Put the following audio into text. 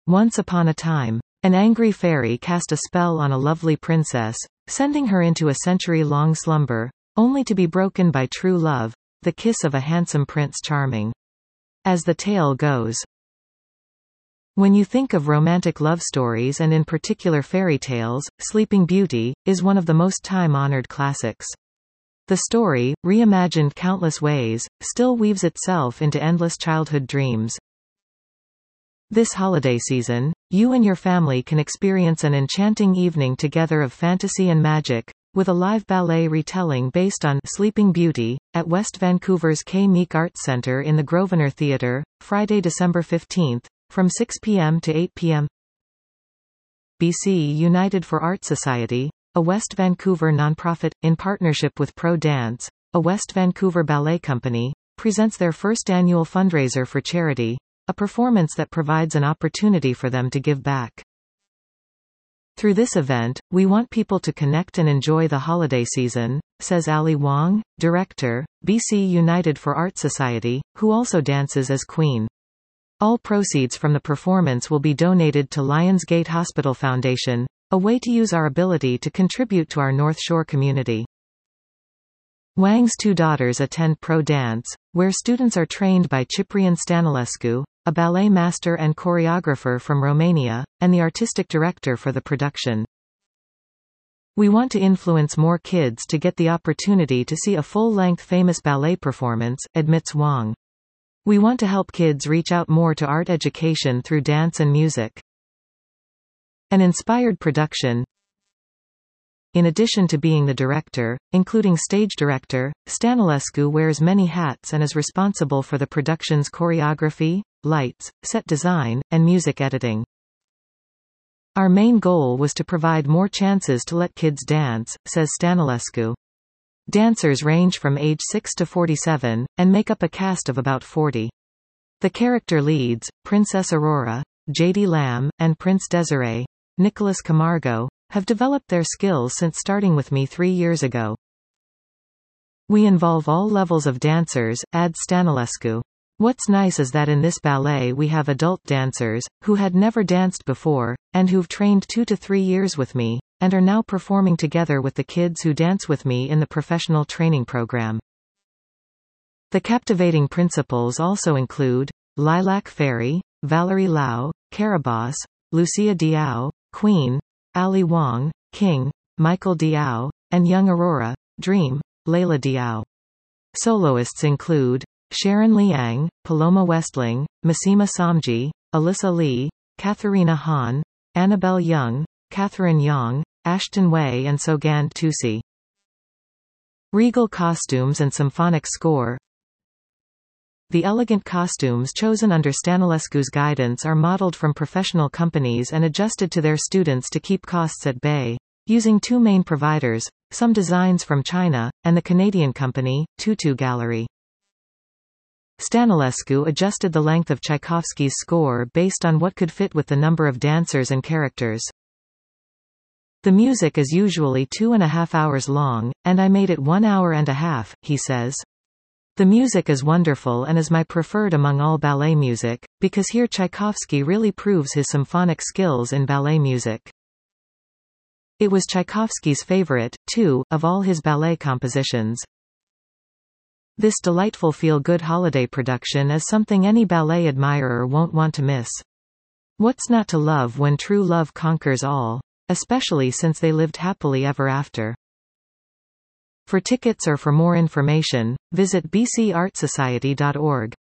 Once upon a time, an angry fairy cast a spell on a lovely princess, sending her into a century-long slumber, only to be broken by true love, the kiss of a handsome Prince Charming. As the tale goes, when you think of romantic love stories and in particular fairy tales, Sleeping Beauty is one of the most time-honored classics. The story, reimagined countless ways, still weaves itself into endless childhood dreams. This holiday season, you and your family can experience an enchanting evening together of fantasy and magic, with a live ballet retelling based on Sleeping Beauty, at West Vancouver's K. Meek Arts Centre in the Grosvenor Theatre, Friday, December 15, from 6 p.m. to 8 p.m. BC United for Art Society, a West Vancouver nonprofit, in partnership with Pro Dance, a West Vancouver ballet company, presents their first annual fundraiser for charity, a performance that provides an opportunity for them to give back. Through this event, we want people to connect and enjoy the holiday season, says Ali Wong, director, BC United for Art Society, who also dances as Queen. All proceeds from the performance will be donated to Lionsgate Hospital Foundation, a way to use our ability to contribute to our North Shore community. Wang's two daughters attend Pro Dance, where students are trained by Ciprian Stănilescu, a ballet master and choreographer from Romania, and the artistic director for the production. We want to influence more kids to get the opportunity to see a full-length famous ballet performance, admits Wong. We want to help kids reach out more to art education through dance and music. An inspired production. In addition to being the director, including stage director, Stănilescu wears many hats and is responsible for the production's choreography, lights, set design, and music editing. Our main goal was to provide more chances to let kids dance, says Stănilescu. Dancers range from age 6 to 47, and make up a cast of about 40. The character leads, Princess Aurora, J.D. Lamb, and Prince Desiree, Nicholas Camargo, have developed their skills since starting with me 3 years ago. We involve all levels of dancers, adds Stănilescu. What's nice is that in this ballet we have adult dancers, who had never danced before, and who've trained 2 to 3 years with me, and are now performing together with the kids who dance with me in the professional training program. The captivating principals also include Lilac Fairy, Valerie Lau, Caraboss, Lucia Diao, Queen, Ali Wong, King, Michael Diao, and young Aurora, Dream, Layla Diao. Soloists include Sharon Liang, Paloma Westling, Massima Samji, Alyssa Lee, Katharina Han, Annabelle Young, Catherine Yang, Ashton Wei and Sogand Tusi. Regal costumes and symphonic score. The elegant costumes chosen under Stănilescu's guidance are modeled from professional companies and adjusted to their students to keep costs at bay, using 2 main providers, some designs from China, and the Canadian company, Tutu Gallery. Stănilescu adjusted the length of Tchaikovsky's score based on what could fit with the number of dancers and characters. The music is usually 2.5 hours long, and I made it 1 hour and a half, he says. The music is wonderful and is my preferred among all ballet music, because here Tchaikovsky really proves his symphonic skills in ballet music. It was Tchaikovsky's favorite, too, of all his ballet compositions. This delightful feel-good holiday production is something any ballet admirer won't want to miss. What's not to love when true love conquers all? Especially since they lived happily ever after. For tickets or for more information, visit bcartsociety.org.